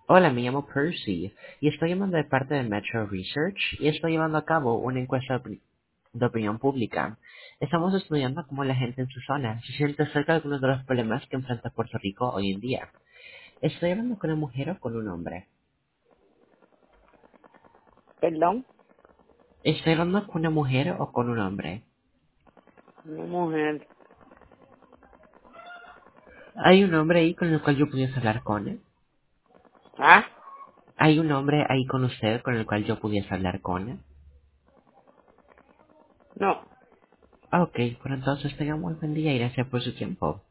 Hola, me llamo Percy y estoy llamando de parte de Metro Research y estoy llevando a cabo una encuesta de opinión pública. Estamos estudiando cómo la gente en su zona se siente acerca de algunos de los problemas que enfrenta Puerto Rico hoy en día. ¿Estoy hablando con una mujer o con un hombre? Perdón, ¿Estoy hablando con una mujer o con un hombre? una mujer. ¿Hay un hombre ahí con el cual yo pudiese hablar con él? ¿Ah? ¿Hay un hombre ahí con usted con el cual yo pudiese hablar con él? No. Ok, pues entonces tenga muy buen día y gracias por su tiempo.